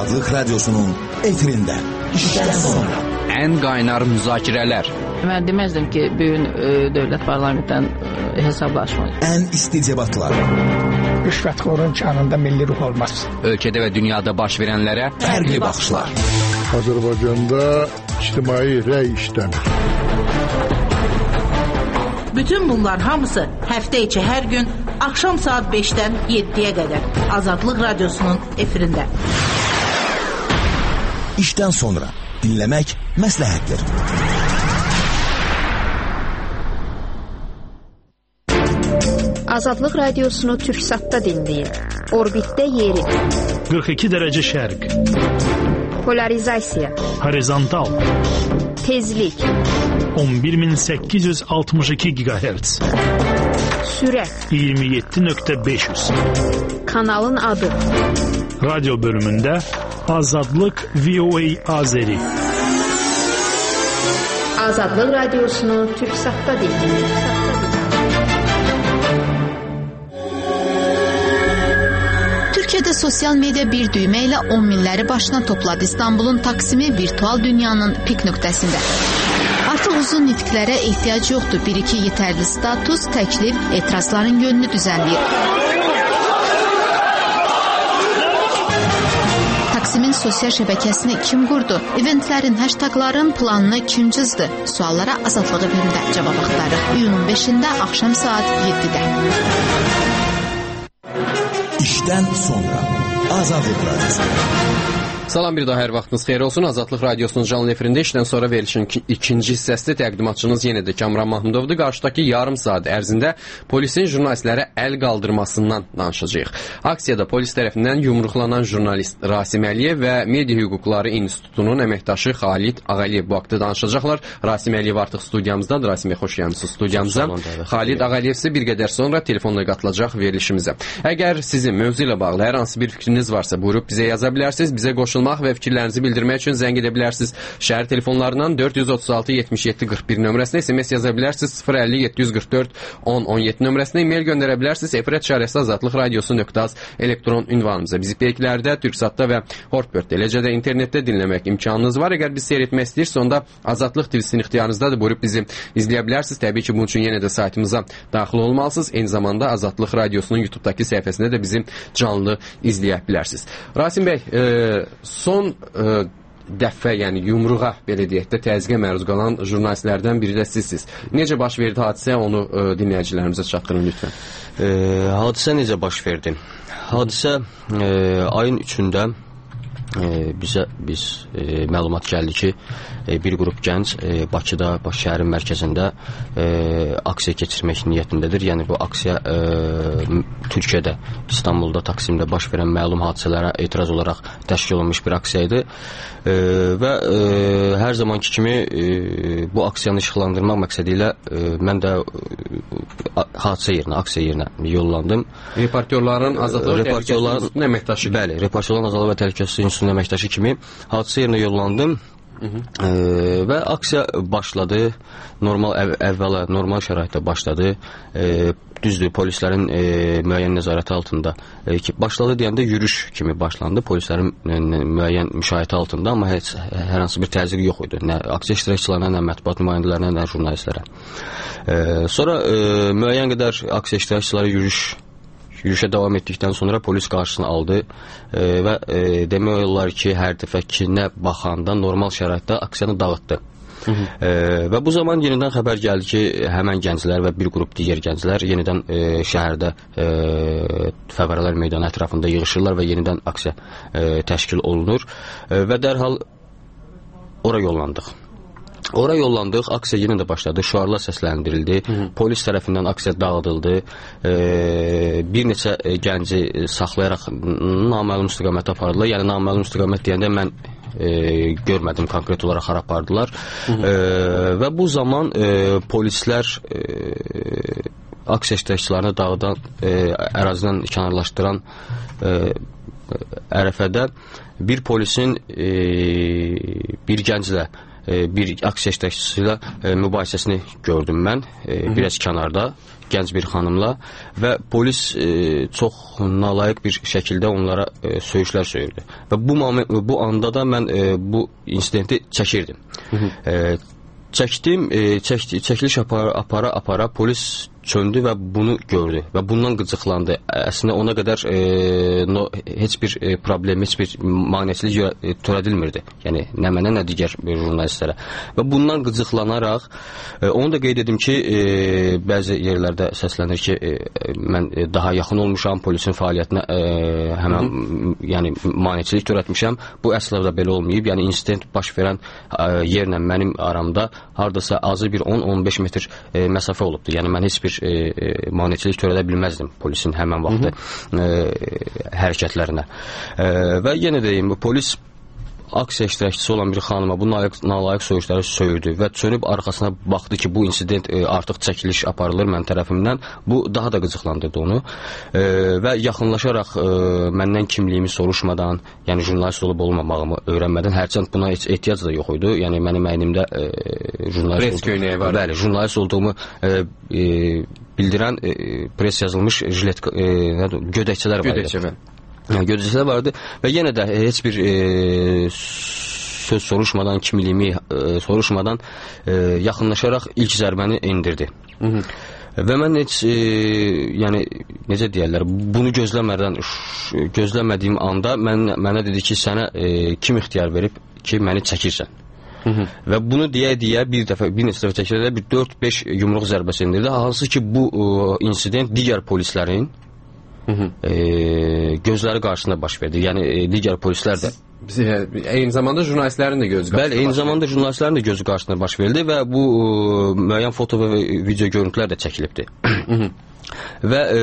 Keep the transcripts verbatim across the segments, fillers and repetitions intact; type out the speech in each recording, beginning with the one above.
Azadlık Radyosu'nun efirinde. İşten sonra. En kaynar müzakirələr. Mən deməzdim ki, bugün e, dövlət parlamentdən e, hesablaşmayız. En isticebatlar. Rüşvətxorun kanında milli ruh olmaz. Ölkədə və dünyada baş verənlərə Fərqli baxışlar. Azərbaycanda ictimai rəy işlənir. Bütün bunlar hamısı həftə içi hər gün axşam saat beşdən yeddiyə qədər Azadlıq Radyosu'nun efirində. İşten sonra dinlemek məsləhətdir. Azadlıq Radiosunu Türksat'ta dinləyin. Orbitdə yeri. qırx iki dərəcə şərq. Polarizasiya. Horizontal. Tezlik. on bir min səkkiz yüz altmış iki gigahertz. Sürət. iyirmi yeddi nöqtə beş yüz. Kanalın adı. Radyo bölümündə Azadlıq V O A Azeri. Azadlıq Radiosunu Türksat'ta dinləyin. Türkiyədə sosial media bir düymə ilə on minləri başına topladı. İstanbulun Taksimi virtual dünyanın pik nöqtəsində. Artıq uzun nitqlərə ehtiyac yoxdur. Bir-iki yetərli status, təklif, etirazların yönünü düzənləyir. Taksimin sosial şəbəkəsini kim qurdu? Eventlərin, hashtagların planını kim cızdı? Suallara Azadlıq evində cavab axtarırıq. İyunun beşində axşam saat yeddidə. İşten sonra Azadlıq Radyosu. Salam, bir daha hər vaxtınız xeyir olsun. Azadlıq Radyosu'nun canlı efirində işdən sonra verilişin ikinci hissəsində təqdimatçınız yenə də Kamran Mahmudovdur. Qarşıdakı yarım saat ərzində polisin jurnalistlərə əl qaldırmasından danışacağıq. Aksiyada polis tərəfindən yumruqlanan jurnalist Rasim Əliyev və Media Hüquqları İnstitutunun əməkdaşı Xalid Ağaliyev bu haqda danışacaqlar. Rasim Əliyev artıq studiyamızdadır. Rasim bəy, xoş gəlmisiniz studiyamıza. Xalid Ağaliyev isə bir qədər sonra telefonla qatılacaq verilişimizə. Əgər sizin mövzu ilə bağlı hər hansı bir fikriniz varsa, buyurub bizə yaza bilərsiniz. Bizə qoşulmaq və fikirlərinizi bildirmək üçün zəng edə bilərsiniz. Şəhər telefonlarından dörd yüz otuz altı yetmiş yeddi qırx bir nömrəsinə S M S yaza bilərsiniz. sıfır əlli yeddi yüz qırx dörd on on yeddi nömrəsinə e-mail göndərə bilərsiniz. Efirət çarəsi azadlıq radiosu nöqtə az elektron ünvanımıza. Bizi peyklərdə, Türksatda və Hortbörtdə, eləcə də internetdə dinləmək imkanınız var. Əgər bizi seyr etmək istəyirsə, onda Azadlıq T V-sinin ixtiyarınızdadır. Buyurub bizi izləyə bilərsiniz. Təbii ki, bunun üçün yenə də saytımıza daxil olmalısınız. Eyni zamanda Azadlıq Radiosunun YouTube'dakı səhifəsində də bizi canlı izləyə bilərsiniz. Rasim bəy, e, son e, dəfə, yəni yumruğa, belə deyək də, təzyiqə məruz qalan jurnalistlərdən biri də sizsiniz. Necə baş verdi hadisə, onu e, dinləyicilərimizə çatdırın lütfən. E, hadisə necə baş verdi? Hadisə e, ayın üçündə e, bizə biz e, məlumat gəldi ki, e, bir qrup gənc e, Bakıda, Bakı şəhərin mərkəzində e, aksiya keçirmək niyyətindədir. Yəni bu aksiya e, Türkiyədə, İstanbulda, Taksimdə baş verən məlum hadisələrə etiraz olaraq təşkil olunmuş bir aksiya idi. E, və e, hər zamanki kimi e, bu aksiyanı işıqlandırmaq məqsədi ilə e, mən də e, hadisə yerinə, aksiya yerinə yollandım. Reportyorların Azadlıq Təhlükəsizliyin əməkdaşı. Bəli, Reportyorların Azadlıq və Təhlükəsizliyin əməkdaşı kimi hadisə yerinə yollandım. Hı -hı. E, və aksiya başladı. Normal əv əvvəla normal şəraitdə başladı. E, düzdür, polislərin e, müəyyən nəzarəti altında e, ki, başladı deyəndə yürüş kimi başlandı. Polislərin e, müəyyən müşahidə altında, amma heç hər hansı bir təzyiq yox idi. Nə aksiya iştirakçılarına, nə mətbuat nümayəndələrinə, nə jurnalistlərə. E, sonra e, müəyyən qədər aksiya iştirakçıları yürüş Yürüşə davam etdikdən sonra polis qarşısını aldı e, və e, demək olar ki, hər dəfəkinə baxanda normal şəraitdə aksiyanı dağıtdı. Hı -hı. E, və bu zaman yenidən xəbər gəldi ki, həmən gənclər və bir qrup digər gənclər yenidən e, şəhərdə e, Fəvərələr meydanı ətrafında yığışırlar və yenidən aksiya e, təşkil olunur e, və dərhal ora yollandıq. Ora yollandıq, aksiya yenə də başladı, şüarlar səsləndirildi, Hı -hı. polis tərəfindən aksiya dağıdıldı, e, bir neçə gənci saxlayaraq naməlum istiqamətə apardılar. Yəni naməlum istiqamət deyəndə mən e, görmədim konkret olaraq hara apardılar. Hı -hı. E, və bu zaman e, polislər e, aksiya iştirakçılarını dağıdan, e, ərazidən kənarlaşdıran e, ərəfədə bir polisin e, bir gənclə bir aksiya iştirakçısı ilə e, mübahisəsini gördüm mən. E, biraz kənarda gənc bir xanımla və polis e, çox nalayiq bir şəkildə onlara e, söyüşlər söyürdü. Və bu moment, bu anda da mən e, bu insidenti çəkirdim. E, çəkdim, e, çək, çəkiliş apara, apara apara polis çöndü və bunu gördü və bundan qıcıqlandı. Əslində ona qədər e, no, heç bir e, problem, heç bir maneçilik e, törədilmirdi. Yəni nə mənə, nə digər jurnalistlərə. Və bundan qıcıqlanaraq e, onu da qeyd edim ki, e, bəzi yerlərdə səslənir ki, e, mən e, daha yaxın olmuşam polisin fəaliyyətinə, e, həmən Hı. yəni maneçilik törətmişəm. Bu əsla da belə olmayıb. Yəni insident baş verən e, yerlə mənim aramda hardasa azı bir on on beş metr e, məsafə olubdu. Yəni mən heç bir E, e, maneçilik törədə bilməzdim polisin həmən vaxtı e, hərəkətlərinə. E, və yenə deyim, polis aksiya iştirakçısı olan bir xanıma bu nalayiq söyüşləri söyürdü və çönüb arxasına baxdı ki, bu insident e, artıq çəkiliş aparılır mən tərəfimdən. Bu daha da qıcıqlandırdı onu e, və yaxınlaşaraq e, məndən kimliyimi soruşmadan, yəni jurnalist olub olmamağımı öyrənmədən, hərçənd buna heç ehtiyac da yox idi. Yəni mənim əynimdə e, jurnalist, olduğum, bəli, jurnalist olduğumu e, e, bildirən e, pres yazılmış jilet, e, gödəkçələr var idi. Gödəkçə, Yəni, gözləyicilər vardı və yenə də heç bir e, söz soruşmadan, kimliyimi e, soruşmadan e, yaxınlaşaraq ilk zərbəni indirdi. Hı -hı. Və mən heç, e, yəni, necə deyərlər, bunu gözləmədən, gözləmədiyim anda mən, mənə dedi ki, sənə e, kim ixtiyar verib ki, məni çəkirsən. Hı -hı. Və bunu deyə-deyə bir dəfə, bir neçə dəfə çəkirədə bir dörd beş yumruq zərbəsi indirdi. Hansı ki, bu e, insident digər polislərin Hı -hı. E, gözləri qarşısında baş verdi. Yəni e, digər polislər də eyni zamanda jurnalistlərin də gözü qarşısında. Bəli, eyni zamanda jurnalistlərin də gözü qarşısında baş verdi və bu e, müəyyən foto və video görüntülər də çəkilibdi. Hı -hı. Və e,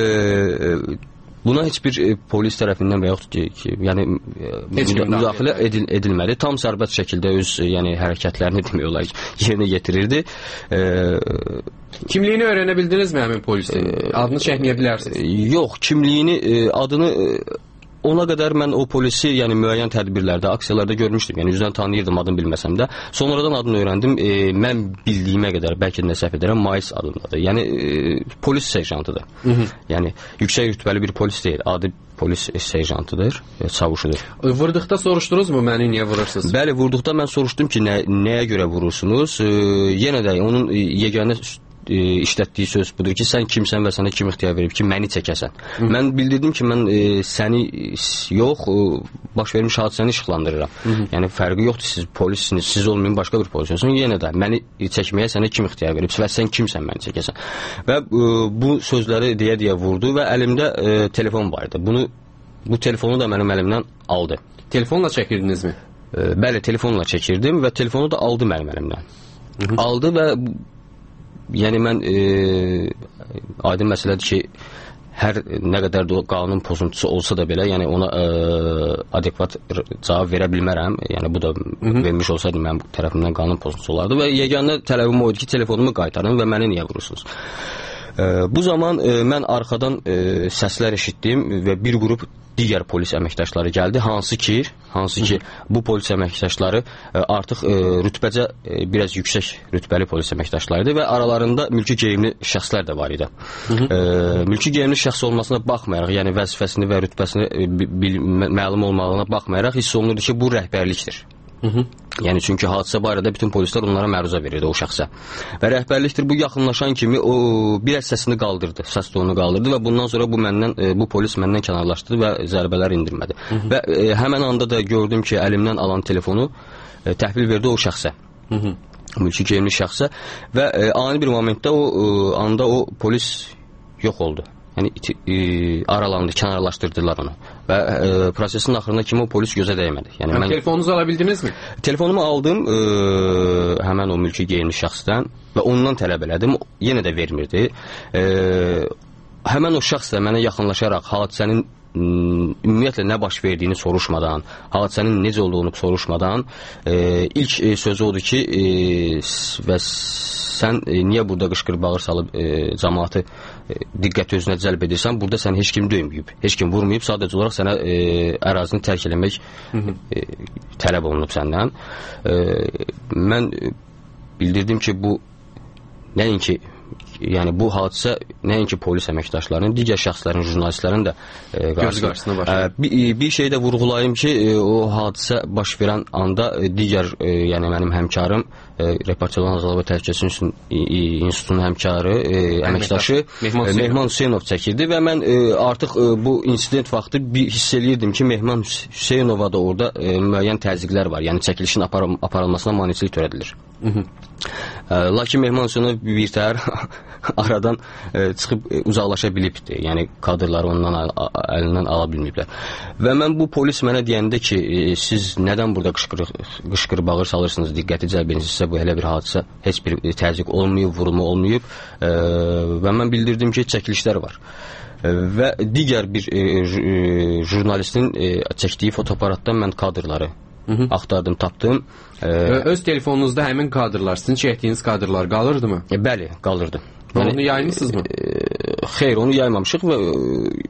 buna heç bir e, polis tərəfindən və yaxud ki, ki yəni e, müdaxilə edil, edilmədi. Tam sərbəst şəkildə öz e, yəni hərəkətlərini demək olar ki, yerinə yetirirdi. E, Kimliyini öyrənə bildinizmi həmin polisin? Adını çəkməyə bilərsiniz? Yox, kimliyini, adını ona qədər mən o polisi, yəni müəyyən tədbirlərdə, aksiyalarda görmüşdüm. Yəni üzdən tanıyırdım, adını bilməsəm də. Sonradan adını öyrəndim. E, mən bildiyimə qədər, bəlkə də səhv edirəm, Mais adındadır. Yəni e, polis serjantıdır. Hı -hı. Yəni yüksək rütbəli bir polis deyil, adi polis serjantıdır, e, çavuşudur. Vurduqda soruşdunuzmu məni niyə vurursunuz? Bəli, vurduqda mən soruşdum ki, nə, nəyə görə vurursunuz? E, yenə də onun yeganə e, işlətdiyi söz budur ki, sən kimsən və sənə kim ixtiyar verib ki, məni çəkəsən. Hı. Mən bildirdim ki, mən e, səni yox, e, baş vermiş hadisəni işıqlandırıram. Hı -hı. Yəni fərqi yoxdur, siz polissiniz, siz olmayın, başqa bir polis olsun. Yenə də məni çəkməyə sənə kim ixtiyar verib və sən kimsən məni çəkəsən. Və e, bu sözləri deyə-deyə vurdu və əlimdə e, telefon var idi. Bunu bu telefonu da mənim əlimdən aldı. Telefonla çəkirdinizmi? E, bəli, telefonla çəkirdim və telefonu da aldı mənim əlimdən. Hı -hı. Aldı və yəni mən e, aydın məsələdir ki, hər nə qədər də qanun pozuntusu olsa da belə, yəni ona e, adekvat cavab verə bilmərəm. Yəni bu da Hı -hı. vermiş olsaydı mənim tərəfimdən qanun pozuntusu olardı və yeganə tələbim o idi ki, telefonumu qaytarın və məni niyə vurursunuz? E, bu zaman e, mən arxadan e, səslər eşitdim və bir qrup digər polis əməkdaşları gəldi, hansı ki, hansı ki, bu polis əməkdaşları e, artıq e, rütbəcə e, biraz yüksək rütbəli polis əməkdaşlarıydı və aralarında mülki geyimli şəxslər də var idi. Hı -hı. E, mülki geyimli şəxs olmasına baxmayaraq, yəni vəzifəsini və rütbəsini e, bil, məlum olmağına baxmayaraq hiss olunurdu ki, bu rəhbərlikdir. Hı -hı. Yəni çünki hadisə barədə bütün polislər onlara məruzə verirdi o şəxsə. Və rəhbərlikdir bu yaxınlaşan kimi o biraz səsini qaldırdı, səs tonunu qaldırdı və bundan sonra bu məndən bu polis məndən kənarlaşdı və zərbələr indirmədi. Hı -hı. Və e, həmin anda da gördüm ki, əlimdən alan telefonu e, təhvil verdi o şəxsə. Hı -hı. Mülki geyimli şəxsə və e, ani bir momentdə o e, anda o polis yox oldu. Yəni iti, e, aralandı, kənarlaşdırdılar onu. Və e, prosesin axırında kimi o polis gözə dəymədi. Yəni mən telefonunuzu ala bildinizmi? Telefonumu aldım e, həmin o mülki geyimli şəxsdən və ondan tələb elədim. Yenə də vermirdi. E, həmin o şəxs də mənə yaxınlaşaraq hadisənin ümumiyyətlə nə baş verdiyini soruşmadan, hadisənin necə olduğunu soruşmadan e, ilk e, sözü odur ki, e, və sən e, niyə burada qışqır bağır salıb e, cəmaatı e, diqqəti özünə cəlb edirsən, burada sən heç kim döyməyib, heç kim vurmayıb, sadəcə olaraq sənə e, ərazini tərk eləmək e, tələb olunub səndən. E, mən bildirdim ki, bu nəinki yəni bu hadisə nəinki polis əməkdaşlarının, digər şəxslərin, jurnalistlərin də e, qarşısına, qarşısına başlayır. E, bir, bir şey də vurğulayım ki, e, o hadisə baş verən anda e, digər, e, yəni mənim həmkarım, e, Reportyorların Azadlığı və Təhlükəsizlik İnstitutunun həmkarı, e, əməkdaşı Mehman, e, Mehman Hüseynov çəkirdi və mən e, artıq e, bu insident vaxtı bir hiss eləyirdim ki, Mehman Hüseynova da orada e, müəyyən təzyiqlər var, yəni çəkilişin apar aparılmasına maneçilik törədilir. Hı -hı. E, lakin Mehman Hüseynov bir təhər aradan e, çıxıb e, uzaqlaşa bilibdir. Yəni kadrları ondan əlindən ala bilməyiblər. Və mən bu polis mənə deyəndə ki, e, siz nədən burada qışqır, qışqır bağır salırsınız, diqqəti cəlb edinizsə, bu elə bir hadisə, heç bir təzyiq olmayıb, vurulma olmayıb e, və mən bildirdim ki, çəkilişlər var. E, və digər bir e, e, jurnalistin e, çəkdiyi fotoaparatdan mən kadrları Hı -hı. axtardım, tapdım. E, Öz telefonunuzda həmin kadrlar, sizin çəkdiyiniz kadrlar qalırdı mı? E, bəli, qalırdı. Yəni, onu yaymışsınız mı? E, xeyr, onu yaymamışıq və e,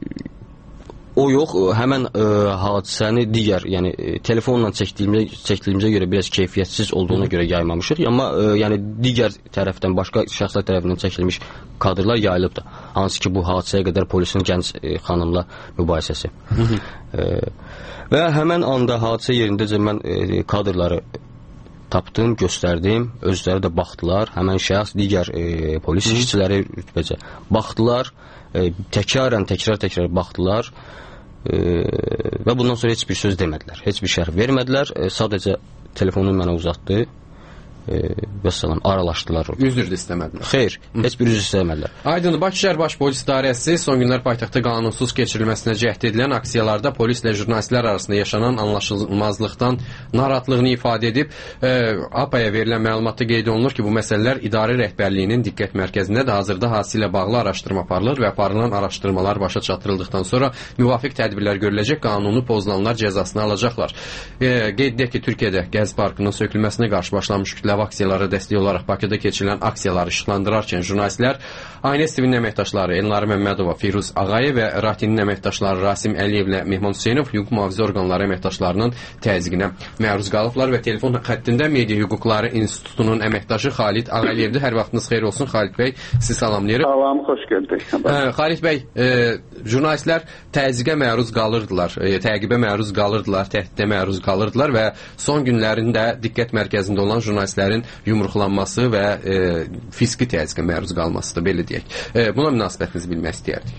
o yox, həmən e, hadisəni digər, yəni e, telefonla çəkdiyimizə, çəkdiyimizə görə biraz keyfiyyətsiz olduğuna Hı. görə yaymamışıq. Amma e, yəni digər tərəfdən, başqa şəxslər tərəfindən çəkilmiş kadrlar yayılıb da. Hansı ki, bu hadisəyə qədər polisin gənc e, xanımla mübahisəsi. e, və həmən anda hadisə yerindəcə mən e, kadrları tapdım, göstərdim, özləri də baxdılar, həmən şəxs, digər e, polis Hı. işçiləri rütbəcə baxdılar, e, təkrarən, təkrar-təkrar baxdılar e, və bundan sonra heç bir söz demədilər, heç bir şərh vermədilər, e, sadəcə telefonu mənə uzatdı e, və salam, aralaşdılar. Üzr də istəmədilər. Xeyr, Hı. heç bir üzr istəmədilər. Aydın, Bakı şəhər Baş Polis İdarəsi son günlər paytaxtda qanunsuz keçirilməsinə cəhd edilən aksiyalarda polislə jurnalistlər arasında yaşanan anlaşılmazlıqdan narahatlığını ifadə edib. E, A P A-ya verilən məlumatda qeyd olunur ki, bu məsələlər idarə rəhbərliyinin diqqət mərkəzində də hazırda hadisə ilə bağlı araşdırma aparılır və aparılan araşdırmalar başa çatdırıldıqdan sonra müvafiq tədbirlər görüləcək, qanunu pozulanlar cəzasını alacaqlar. E, qeyd edək ki, Türkiyədə Gəzi Parkının sökülməsinə qarşı başlanmış kütləvi aksiyalara dəstək olaraq Bakıda keçirilən aksiyaları işıqlandırarkən jurnalistlər Aynəs T V-nin əməkdaşları Elnarə Məmmədova, Firuz Ağayev və Ratinin əməkdaşları Rasim Əliyevlə Mehman Hüseynov hüquq mühafizə orqanları əməkdaşlarının təzyiqinə məruz qalıblar və telefon xəttində Media Hüquqları İnstitutunun əməkdaşı Xalid Ağaliyevdir. Hər vaxtınız xeyir olsun Xalid bəy, sizi salamlayırıq. Salam, xoş gördük. Xalid bəy, e, jurnalistlər təzyiqə məruz qalırdılar, e, təqibə məruz qalırdılar, təhdidə məruz qalırdılar və son günlərində diqqət mərkəzində olan jurnalistlərin yumruqlanması və e, fiziki təzyiqə məruz qalmasıdır, belə deyək. E, buna münasibətinizi bilmək istəyərdik.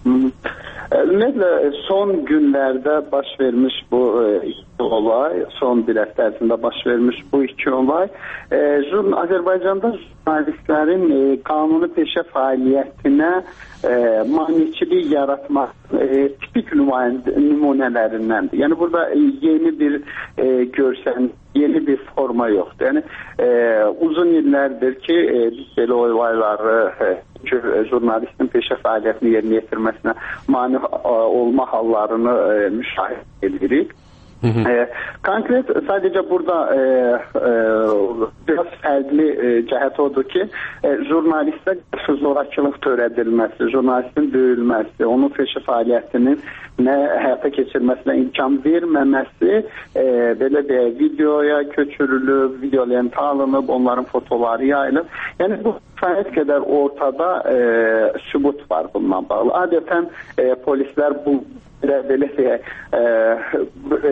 Ümumiyyətlə, son günlərdə baş vermiş bu iki olay, son bir həftə ərzində baş vermiş bu iki olay, e, jurn Azərbaycanda jurnalistlərin e, qanuni peşə fəaliyyətinə e, maneçilik yaratmaq e, tipik nümunələrindəndir. Yəni burada yeni bir e, görsən, yeni bir forma yoxdur. Yəni e, uzun illərdir ki, e, biz belə olayları e, jurnalistin peşə fəaliyyətini yerinə yetirməsinə mane olma hallarını e, müşahidə edirik. Hı hı. E, konkret sadəcə burada e, e, biraz fərqli e, cəhət odur ki, e, jurnalistə zorakılıq törədilməsi, jurnalistin döyülməsi, onun peşə fəaliyyətinin nə həyata keçirməsinə imkan verməməsi e, belə deyək, videoya köçürülüb, video lentə alınıb, onların fotoları yayılıb. Yəni bu fəaliyyət qədər ortada e, sübut var bununla bağlı. Adətən e, polislər bu belə deyək, e, e,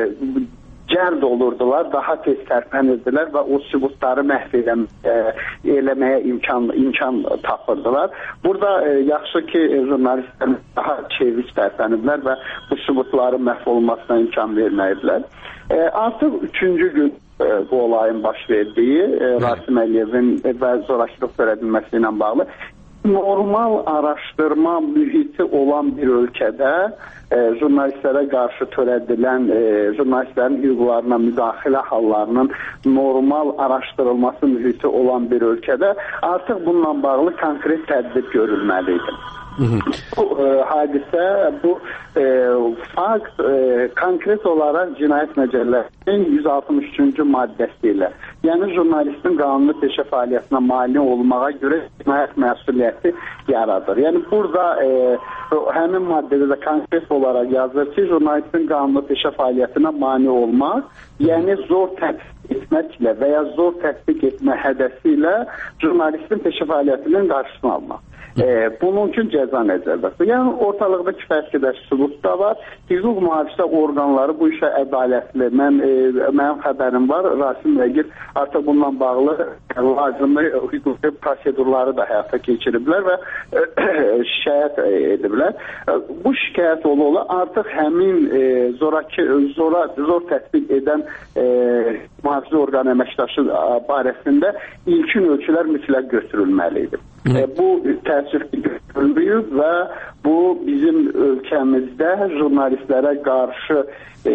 cəld olurdular, daha tez tərpənirdilər və o sübutları məhv eləm, e, eləməyə imkan, imkan tapırdılar. Burada e, yaxşı ki, jurnalistlər daha çevik tərpəniblər və bu sübutları məhv olmasına imkan verməyiblər. E, artıq üçüncü gün e, bu olayın baş verdiyi, e, Rasim Əliyevin və zorakılıq törədilməsi ilə bağlı normal araşdırma mühiti olan bir ölkədə e, jurnalistlərə qarşı törədilən e, jurnalistlərin hüquqlarına müdaxilə hallarının normal araşdırılması mühiti olan bir ölkədə artıq bununla bağlı konkret tədbir görülməlidir. Bu e, hadisə, bu e, fakt e, konkret olaraq Cinayət Məcəlləsinin yüz altmış üçüncü maddəsi ilə Yəni jurnalistin qanuni peşə fəaliyyətinə mane olmağa görə cinayət məsuliyyəti yaradır. Yəni burada e, həmin maddədə də konkret olaraq yazır ki, jurnalistin qanuni peşə fəaliyyətinə mane olmaq, yəni zor tətbiq etməklə və ya zor tətbiq etmə hədəsi ilə jurnalistin peşə fəaliyyətinin qarşısını almaq. E, bunun üçün cəza nəzərdə tutulur. Yəni ortalıqda kifayət qədər sübut da var. Hüquq mühafizə orqanları bu işə ədalətli. Mən e, mənim xəbərim var. Rasim Vəgir artıq bununla bağlı lazımlı hüquqi prosedurları da həyata keçiriblər və e, şikayət ediblər. E, bu şikayət ola-ola artıq həmin e, zoraki, zora, zor tətbiq edən e, mühafizə orqanı əməkdaşı barəsində ilkin ölçülər mütləq götürülməlidir. E, bu təəssüf ki, götürülməyib və bu bizim ölkəmizdə jurnalistlərə qarşı e,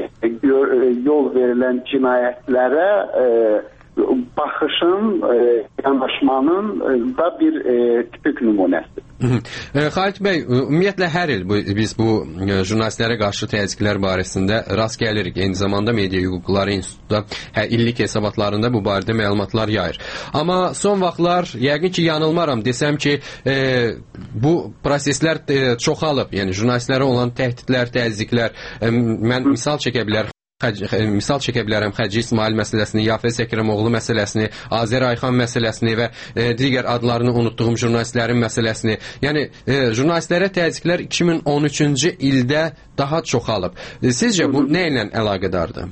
yol verilən cinayətlərə e, baxışın, e, yanaşmanın da bir e, tipik nümunəsidir. Xalit bəy, ümumiyyətlə hər il bu, biz bu jurnalistlərə qarşı təzyiqlər barəsində rast gəlirik. Eyni zamanda Media Hüquqları İnstitutu hə, illik hesabatlarında bu barədə məlumatlar yayır. Amma son vaxtlar yəqin ki, yanılmaram desəm ki, e, bu proseslər e, çoxalıb. Yəni jurnalistlərə olan təhdidlər, təzyiqlər, e, mən misal çəkə bilərəm. Misal çəkə bilərəm Xəci İsmail məsələsini, Yafəz Əkrəmoğlu məsələsini, Azər Ayxan məsələsini və e, digər adlarını unutduğum jurnalistlərin məsələsini. Yəni e, jurnalistlərə təzyiqlər iki min on üçüncü ildə daha çoxalıb. E, sizcə bu nə ilə əlaqədardır?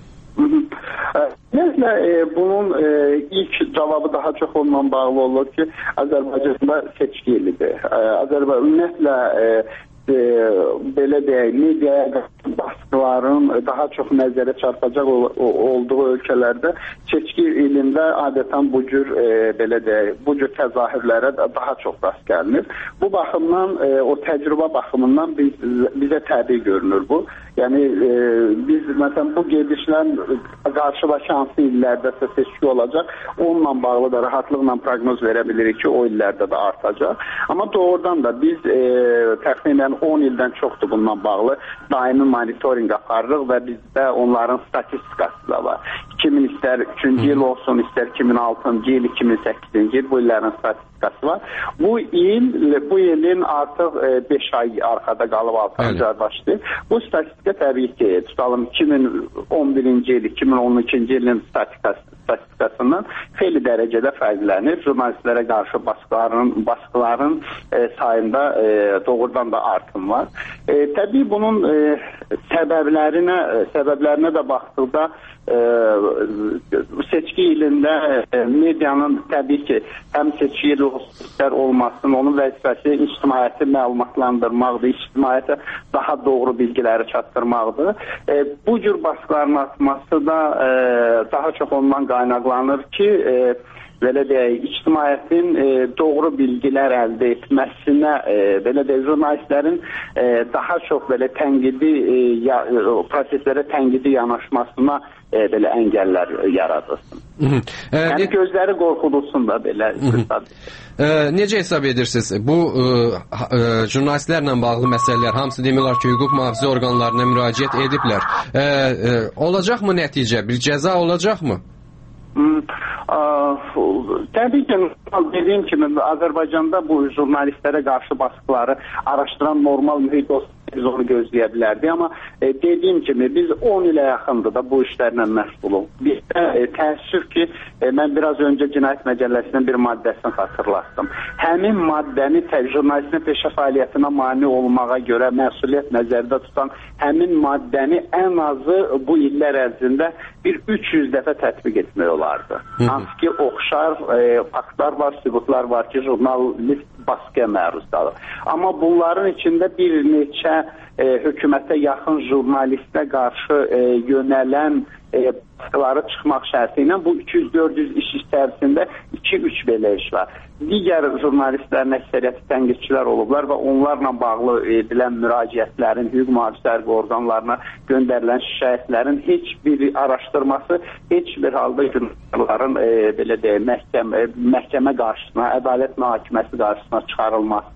Ümumiyyətlə e, bunun e, ilk cavabı daha çox onunla bağlı olur ki, Azərbaycanda seçki ilidir. E, Azərbaycan ümumiyyətlə e, E, belə deyək, mediaya baskıların daha çox nəzərə çarpacaq ol, olduğu ölkələrdə seçki ilində adətən bu cür e, belə deyək, bu cür təzahürlərə daha çox rast gəlinir. Bu baxımdan, e, o təcrübə baxımından biz, bizə təbii görünür bu. Yəni e, biz məsələn bu gedişlə qarşıdakı hansı illərdəsə seçki olacaq, onunla bağlı da rahatlıqla proqnoz verə bilirik ki, o illərdə də artacaq. Amma doğrudan da biz e, təxminən on ildən çoxdur bununla bağlı daimi monitorinq aparırıq və bizdə onların statistikası da var. iki min istər üçüncü il olsun, istər iki min altıncı il, iki min səkkizinci il bu illərin statistikası var. Bu il, bu ilin artıq beş ay arxada qalıb altıncı ay başlayır. Bu statistika təbii ki, tutalım iki min on birinci il, iki min on ikinci ilin statistikası statistikasından xeyli dərəcədə fərqlənir. Jurnalistlərə qarşı baskıların, baskıların e, sayında e, doğrudan da artım var. E, təbii bunun e, səbəblərinə, səbəblərinə də baxdıqda e, seçki ilində e, medianın təbii ki, həm seçki ili olsun, olmasın, onun vəzifəsi ictimaiyyəti məlumatlandırmaqdır, ictimaiyyətə daha doğru bilgiləri çatdırmaqdır. E, bu cür baskıların artması da e, daha çox ondan qaynaqlanır ki, e, belə deyək, ictimaiyyətin e, doğru bilgilər əldə etməsinə, e, belə deyək, jurnalistlərin e, daha çox belə tənqidi, e, ya, proseslərə tənqidi yanaşmasına e, belə əngəllər yaradırsın. E, yəni gözləri qorxudulsun da belə. E, necə hesab edirsiniz? Bu e, e, jurnalistlərlə bağlı məsələlər hamısı demirlər ki, hüquq mühafizə orqanlarına müraciət ediblər. E, e, olacaqmı nəticə? Bir cəza olacaqmı? Hmm, ə, təbii ki, dediyim kimi Azərbaycanda bu jurnalistlərə qarşı baskıları araşdıran normal mühit olsun, biz onu gözləyə bilərdik. Amma e, dediyim kimi biz on ilə yaxındır da bu işlərlə məşğuluq. Bizdə e, təəssüf ki, e, mən biraz öncə Cinayət Məcəlləsinin bir maddəsini xatırlatdım. Həmin maddəni jurnalistin peşə fəaliyyətinə mane olmağa görə məsuliyyət nəzərdə tutan həmin maddəni ən azı bu illər ərzində bir üç yüz dəfə tətbiq etmək olardı. Hansı ki, oxşar e, faktlar var, sübutlar var ki, jurnalist baskıya məruz qalır. Amma bunların içində bir neçə e, hökumətə yaxın jurnalistə qarşı e, yönələn e, baskıları çıxmaq şərti ilə bu üç yüz dörd yüz iş içərisində iki üç belə iş var. Digər jurnalistlərin əksəriyyəti tənqidçilər olublar və onlarla bağlı edilən müraciətlərin, hüquq mühafizə orqanlarına göndərilən şikayətlərin heç bir araşdırması, heç bir halda jurnalistlərin e, belə deyək, məhkəmə, məhkəmə qarşısına, ədalət mühakiməsi qarşısına çıxarılması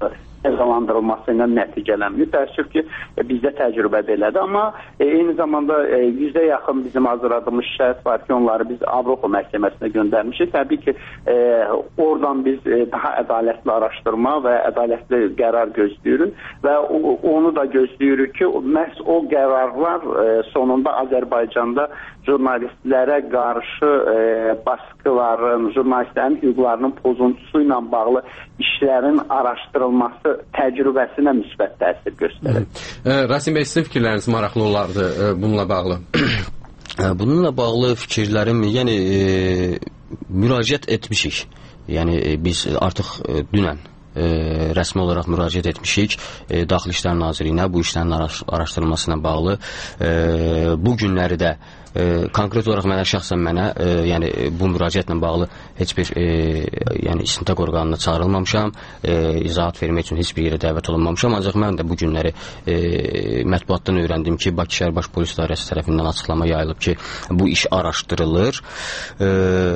cəzalandırılması ilə nəticələnmir. Təəssüf ki, bizdə təcrübə belədir. Amma eyni zamanda yüzə yaxın bizim hazırladığımız şərait var ki, onları biz Avropa məhkəməsinə göndərmişik. Təbii ki, oradan biz daha ədalətli araşdırma və ədalətli qərar gözləyirik və onu da gözləyirik ki, məhz o qərarlar sonunda Azərbaycanda jurnalistlərə qarşı baskıların, jurnalistlərin hüquqlarının pozuntusu ilə bağlı işlərin araşdırılması təcrübəsinə müsbət təsir göstərir. Rasim bəy, sizin fikirləriniz maraqlı olardı bununla bağlı. Bununla bağlı fikirlərim, yəni e, müraciət etmişik. Yəni e, biz artıq e, dünən e, rəsmi olaraq müraciət etmişik e, Daxili İşlər Nazirliyinə bu işlərin araş araşdırılmasına bağlı. E, bu günləri də E, konkret olaraq mənə şəxsən mənə e, yəni bu müraciətlə bağlı heç bir e, yəni istintaq orqanına çağırılmamışam, e, izahat vermək üçün heç bir yerə dəvət olunmamışam. Ancaq mən də bu günləri e, mətbuatdan öyrəndim ki, Bakı şəhər Baş Polis İdarəsi tərəfindən açıqlama yayılıb ki, bu iş araşdırılır. E,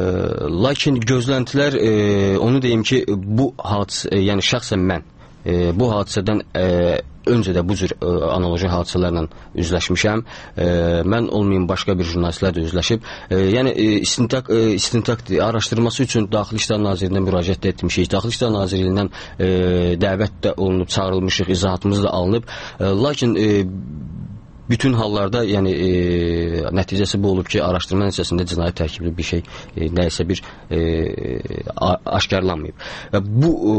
lakin gözləntilər, e, onu deyim ki, bu hadisə, e, yəni şəxsən mən e, bu hadisədən e, öncə də bu cür e, analoji hadisələrlə üzləşmişəm. E, mən olmayım, başqa bir jurnalistlər də üzləşib. E, yəni e, istintaq e, istintaq araşdırması üçün Daxili İşlər Nazirliyinə müraciət etmişik. Daxili İşlər Nazirliyindən e, dəvət də olunub, çağırılmışıq, izahatımız da alınıb. E, lakin e, bütün hallarda yəni e, nəticəsi bu olub ki, araşdırma nəticəsində cinayət tərkibli bir şey, e, nəyəsə bir e, aşkarlanmayıb. Və bu e,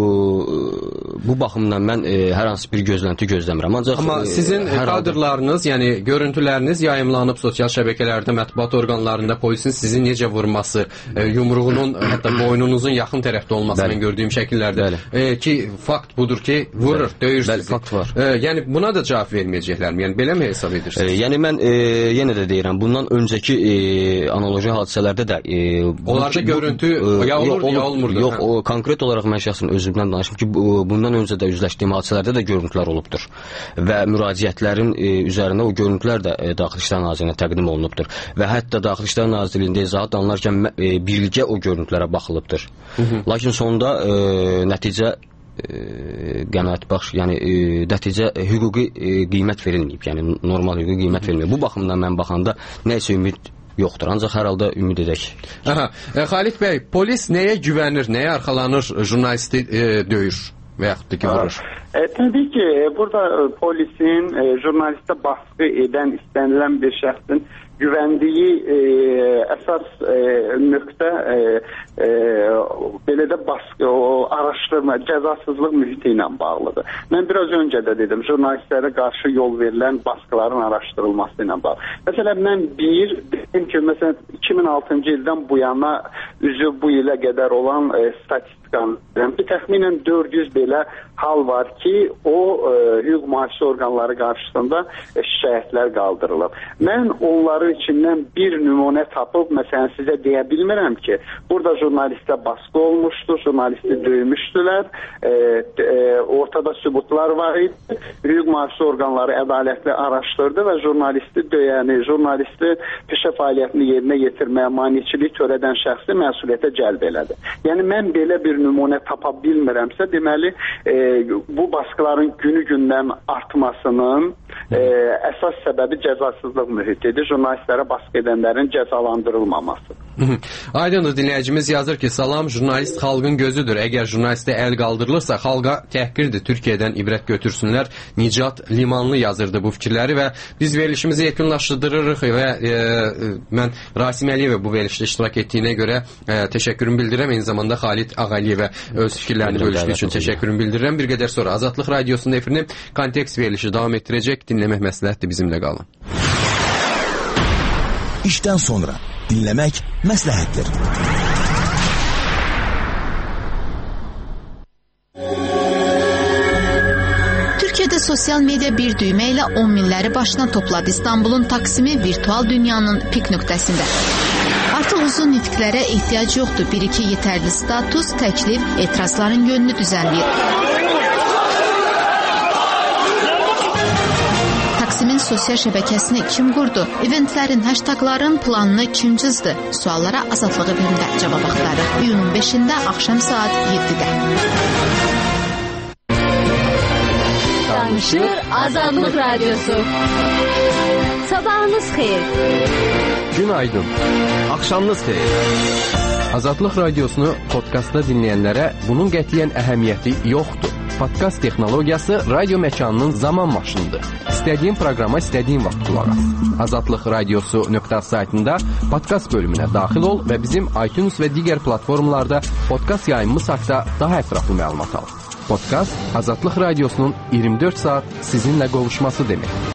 bu baxımdan mən e, hər hansı bir gözlənti gözləmirəm. Ancaq amma sizin e, kadrlarınız, yəni görüntüləriniz yayımlanıb sosial şəbəkələrdə, mətbuat orqanlarında polisin sizi necə vurması, e, yumruğunun hətta boynunuzun yaxın tərəfdə olması mən gördüyüm şəkillərdə e, ki, fakt budur ki, vurur, döyür sizi. Fakt var. E, yəni buna da cavab verməyəcəklərmi? Yəni belə mi hesab edirsiniz? E, yəni mən e, yenə də deyirəm, bundan öncəki e, analoji hadisələrdə də e, onlarda görüntü e, ya olur, ya olmurdu. Yox, o, konkret olaraq mən şəxsən özümdən danışım ki, bu, bundan öncə də üzləşdiyim hadisələrdə də görüntülər olubdur. Və müraciətlərin e, üzərində o görüntülər də e, Daxili İşlər Nazirliyinə təqdim olunubdur. Və hətta Daxili İşlər Nazirliyində izahat alınarkən e, birlikdə o görüntülərə baxılıbdır. Hı -hı. Lakin sonunda e, nəticə qənaət bəxş, yəni e, nəticə e, hüquqi e, qiymət verilməyib, yəni normal hüquqi qiymət verilməyib. Bu baxımdan mən baxanda nəsə ümid yoxdur, ancaq hər halda ümid edək. Aha, e, Xalid bəy, polis nəyə güvənir, nəyə arxalanır, jurnalisti e, döyür və yaxud da ki, vurur? E, təbii ki, burada polisin e, jurnalistə baskı edən, istənilən bir şəxsin güvəndiyi e, əsas e, nöqtə e, e, belə də baskı, o araşdırma, cəzasızlıq mühiti ilə bağlıdır. Mən biraz öncə də dedim, jurnalistlərə qarşı yol verilən baskıların araşdırılması ilə bağlı. Məsələn, mən bir, dedim ki, məsələn, iki min altıncı ildən bu yana üzü bu ilə qədər olan e, statistikanı ki, təxminən dörd yüz belə hal var ki, o e, hüquq mühafizə orqanları qarşısında e, şikayətlər qaldırılıb. Mən onları içindən bir nümunə tapıb, məsələn, sizə deyə bilmirəm ki, burada jurnalistə baskı olmuşdu, jurnalisti döymüşdülər, e, e, ortada sübutlar var idi, hüquq mühafizə orqanları ədalətli araşdırdı və jurnalisti döyəni, jurnalisti peşə fəaliyyətini yerinə yetirməyə maneçilik törədən şəxsi məsuliyyətə cəlb elədi. Yəni, mən belə bir nümunə tapa bilmirəmsə, deməli, e, bu baskıların günü-gündən artmasının e, əsas səbəbi cəzasızlıq mühitidir. Jurnalistlərə baskı edənlərin cəzalandırılmaması. Aydındır, dinləyicimiz yazır ki, salam, jurnalist xalqın gözüdür. Əgər jurnalistə əl qaldırılırsa, xalqa təhqirdir. Türkiyədən ibrət götürsünlər. Nicat Limanlı yazırdı bu fikirləri və biz verilişimizi yekunlaşdırırıq və e, mən Rasim Əliyevə bu verilişdə iştirak etdiyinə görə e, təşəkkürümü bildirirəm. Eyni zamanda Xalid Ağaliyevə öz fikirlərini bölüşdüyü üçün təşəkkürümü bildirirəm. Bir qədər sonra Azadlıq Radiosu'nun efirini Kontekst verilişi davam etdirəcək. Dinləmək məsləhətdir, bizimlə qalın. İşdən sonra dinləmək məsləhətdir. Türkiyədə sosial media bir düymə ilə on minləri başına topladı. İstanbulun Taksimi virtual dünyanın pik nöqtəsində. Artıq uzun nitqlərə ehtiyac yoxdur. Bir-iki yetərli status, təklif, etirazların yönünü düzənləyir. Taksimin sosial şəbəkəsini kim qurdu? Eventlərin, hashtagların planını kim cızdı? Suallara Azadlığı birində cavab axtarır. İyunun beşində axşam saat yeddidə. danışır Azadlıq Radiosu. Sabahınız xeyir. Günaydın. Axşamınız xeyir. Azadlıq Radiosunu podkastda dinləyənlərə bunun qətiyyən əhəmiyyəti yoxdur. Podkast texnologiyası radio məkanının zaman maşınıdır. İstədiyin proqrama istədiyin vaxt qulaq as. azadlıq radiosu nöqtə saytında podkast bölümünə daxil ol və bizim iTunes və digər platformalarda podkast yayımımız haqqında daha ətraflı məlumat al. Podkast Azadlıq Radiosunun iyirmi dörd saat sizinlə qovuşması demək.